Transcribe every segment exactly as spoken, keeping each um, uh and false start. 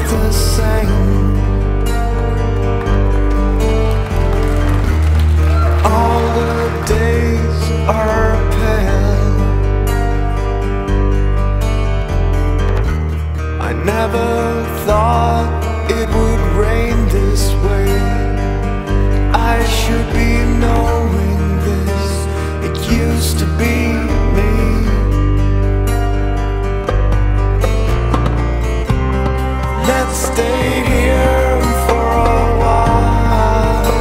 the same. All the days are pale. I never thought it would rain this way. I should be knowing this. It used to be me. Let's stay here for a while.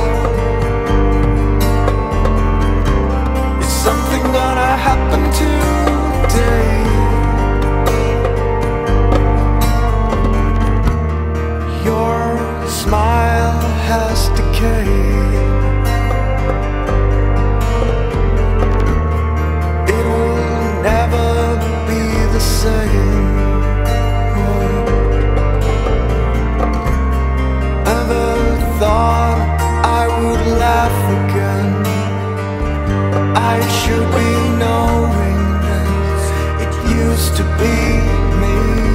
Is something gonna happen today? Your smile has decayed. It will never be the same. Never thought I would laugh again. I should be knowing this. It used to be me.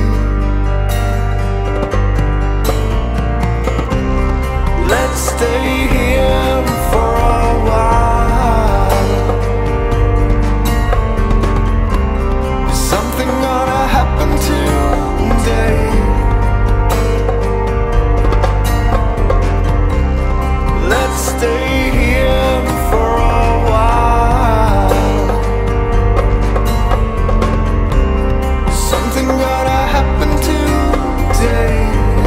Let's stay here for a while. Is something gonna happen today? Let's stay here for a while. Is something gonna happen today?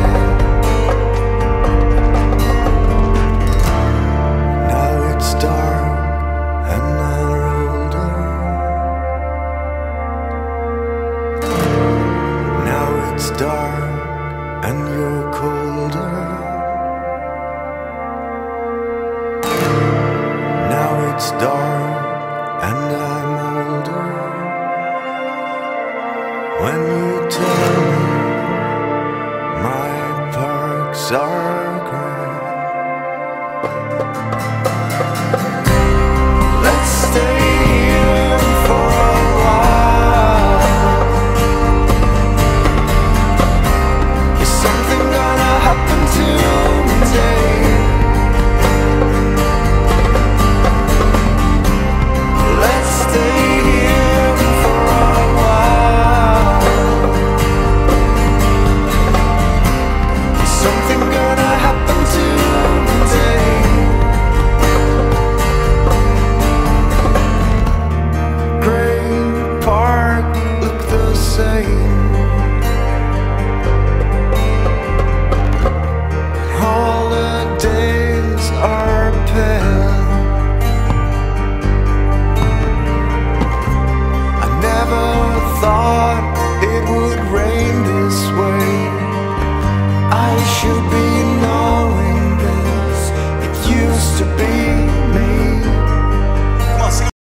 Now it's dark and I'm older. Now it's dark and you're colder. Now it's dark and I'm older. When you tell me my parks are gray. Let's stay here for a while. Is something gonna happen today? Let's stay here for a while. Is something gonna happen today? Gray Park look the same. All the days are pale. I never thought